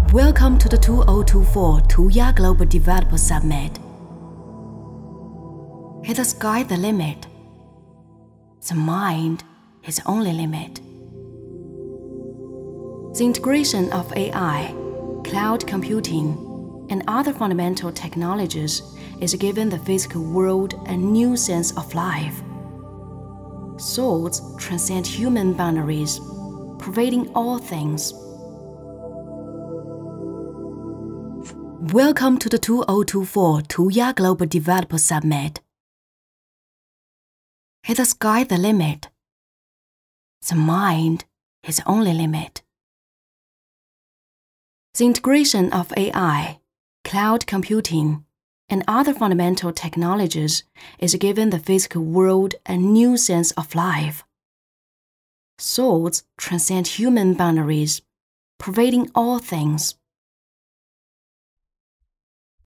Welcome to the 2024 Tuya Global Developer Summit. Is the sky the limit? The mind is the only limit. The integration of AI, cloud computing, and other fundamental technologies is giving the physical world a new sense of life. Thoughts transcend human boundaries, pervading all things. Welcome to the 2024 Tuya Global Developer Summit. Is the sky the limit? The mind is the only limit. The integration of AI, cloud computing, and other fundamental technologies is giving the physical world a new sense of life. Thoughts transcend human boundaries, pervading all things.